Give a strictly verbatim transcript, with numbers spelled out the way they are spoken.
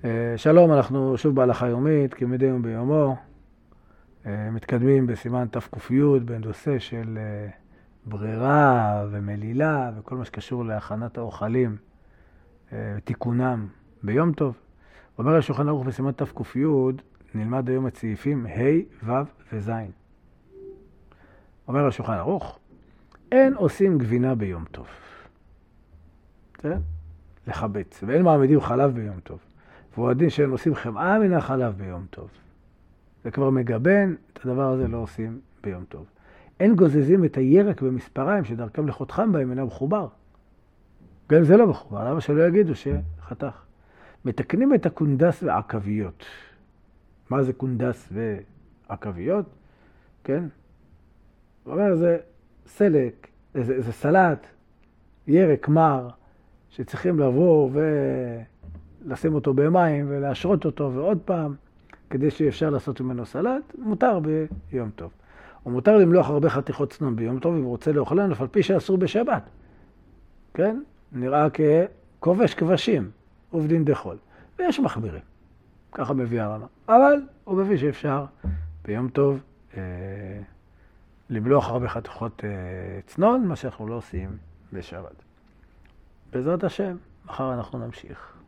שלום, אנחנו שוב בהלכה יומית, כמדי יום ביומו, מתקדמים בסימן תק"י בנושא של ברירה ומלילה וכל מה שקשור להכנת האוכלים, תיקונם ביום טוב. אומר השולחן ערוך בסימן תק"י, נלמד היום את סעיפים ה', ו' וז'. אומר השולחן ערוך, אין עושים גבינה ביום טוב, כן? לחבץ, ואין מעמידים חלב ביום טוב. והוא הדין שהם עושים חמאה מן החלב ביום טוב. זה כבר מגבן, את הדבר הזה לא עושים ביום טוב. אין גוזזים את הירק במספריים שדרכם לחותכם בהם אינו מחובר. גם זה לא מחובר, למה שלא יגידו שחתך. מתקנים את הקונדס ועקביות. מה זה קונדס ועקביות? כן? הוא אומר, זה סלק, זה, זה סלט, ירק מר, שצריכים לבוא ולשים אותו במים ולהשרות אותו ועוד פעם, כדי שאפשר לעשות ממנו סלט, מותר ביום טוב. הוא מותר למלוח הרבה חתיכות צנון ביום טוב, אם הוא רוצה לאוכלן, אף על פי שאסור בשבת. כן? נראה ככובש כבשים, עובדין דחול. ויש מחמירים. ככה מביא הרמה. אבל הוא מביא שאפשר ביום טוב אה, למלוח הרבה חתיכות אה, צנון, מה שאנחנו לא עושים בשבת. בעזרת השם, מחר אנחנו נמשיך.